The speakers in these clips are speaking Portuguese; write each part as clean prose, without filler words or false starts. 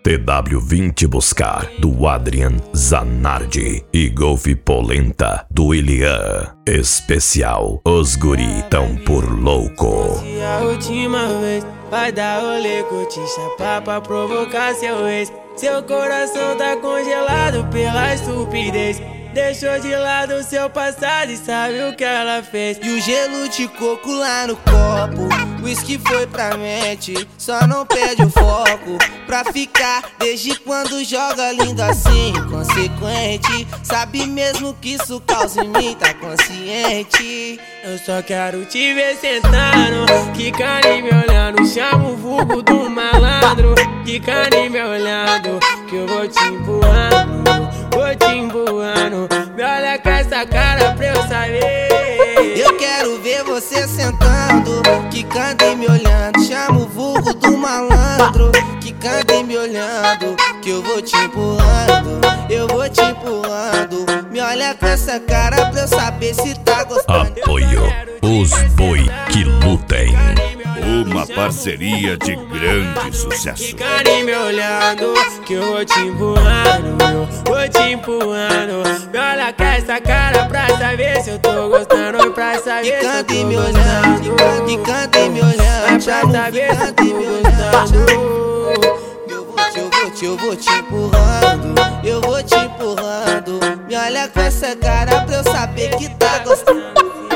TW20 Buscar, do Adrian Zanardi, e Golf Polenta, do Elian. Especial, os guri tão por louco. Se a última vez vai dar rolê, curtir, chapar pra provocar seu ex. Seu coração tá congelado pela estupidez. Deixou de lado seu passado e sabe o que ela fez. E o gelo de coco lá no copo, whisky foi pra mente, só não perde o foco. Pra ficar, desde quando joga lindo assim, inconsequente. Sabe mesmo que isso causa em mim, tá consciente. Eu só quero te ver sentando, quicando e me olhando. Chama o vulgo do malandro, quicando e me olhando, que eu vou te empurrando, vou te empurrando. Me olha com essa cara pra eu saber. Eu quero ver você sentando, quicando e me olhando. Chama o vulgo do malandro, quicando e me olhando, que eu vou te empurrando, eu vou te empurrando. Me olha com essa cara pra eu saber se tá gostando. Apoio Os Boi que Lutem. Uma parceria de grande sucesso. Quicando e me olhando, que eu vou te empurrando, eu vou te empurrando. Me olha com essa cara pra saber se eu tô gostando, e pra saber se eu tô Quicando e me olhando, quicando e me olhando, pra saber se eu tô gostando. Eu vou te empurrando, eu vou te empurrando. Me olha com essa cara pra eu saber que tá gostando.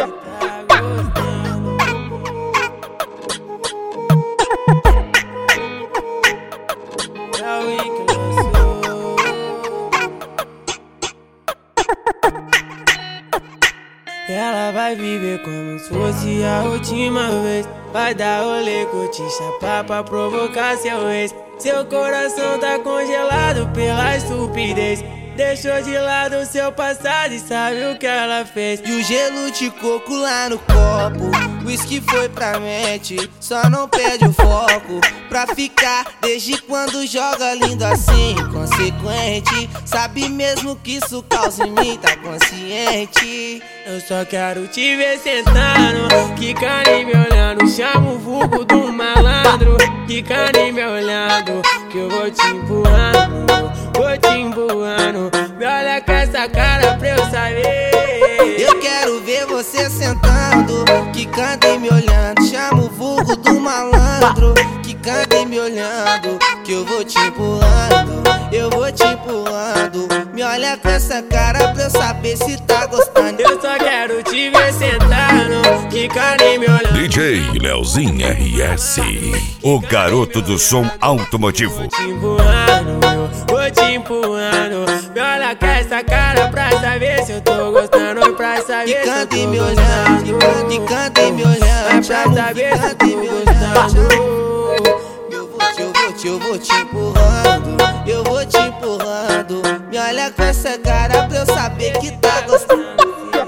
Ela vai viver como se fosse a última vez. Vai dar rolê, curtir, chapar pra provocar seu ex. Seu coração tá congelado pela estupidez. Deixou de lado seu passado e sabe o que ela fez. E o gelo de coco lá no copo, whisky foi pra mente, só não perde o foco. Pra ficar, desde quando joga lindo assim, inconsequente. Sabe mesmo que isso causa em mim, tá consciente. Eu só quero te ver sentando, quicando e me olhando. Chama o vulgo do malandro, quicando e me olhando, que eu vou te empurrando, vou te empurrando. Me olha com essa cara pra eu saber. Eu quero ver você sentando, quicando e me olhando. Chama o vulgo do malandro, quicando e me olhando, que eu vou te empurrando, eu vou te empurrando. Me olha com essa cara pra eu saber se tá gostando. Eu só quero te ver sentando, quicando e me olhando. DJ Leozinho RS, o garoto do som automotivo. Vou te empurrando, eu vou te empurrando. Me olha com essa cara pra saber se eu tô gostando, e pra saber se eu Quicando tô e me olhando, quicando e me olhando, pra saber se eu tô gostando. Eu vou te empurrando, eu vou te empurrando. Me olha com essa cara pra eu saber que tá gostando.